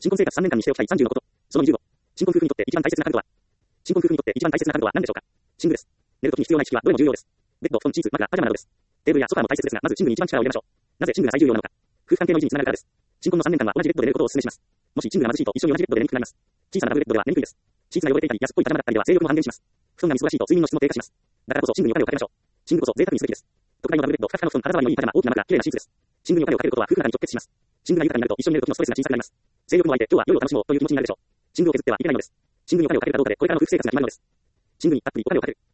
新婚生活3年間にしておきたい30のこと。その20。新婚夫婦にとって一番大切な家具とは。新婚夫婦にとって一番大切な家具は何でしょうか。寝具です。寝るときに必要な意識はどれも重要です。ベッド、布団、チーズ、枕、パジャマなどです。テーブルやソファーも大切ですが、まず寝具に一番力を入れましょう。なぜ寝具が最重要なのか。夫婦関係の維持につながるからです。新婚の3年間は同じベッドで寝ることをお勧めします。もし寝具が貧しいと一緒に同じベッドで寝にくくなります。小さなダブルベッドでは寝にくいです。シーツが汚れていたり安っぽいパジャマだったりでは性欲も半減します。布団がみすぼらしいと睡眠の質も低下します。だからこそ寝具にお金をかけましょう。寝具こそ贅沢にすべきです。特大のダブルベッド、ふかふかの布団、肌触りのいいパジャマ、大きな枕、綺麗なシーツです。寝具にお金をかけることは夫婦仲に直結します。寝具が豊かになると一緒に寝る時のストレスが小さくなります。性欲も湧いて今日は夜を楽しもうという気持ちになるでしょう。寝具を削ってはいけないのです。寝具にお金をかけるかどうかでこれからの夫婦生活が決まるのです。寝具にたっぷりお金をかける。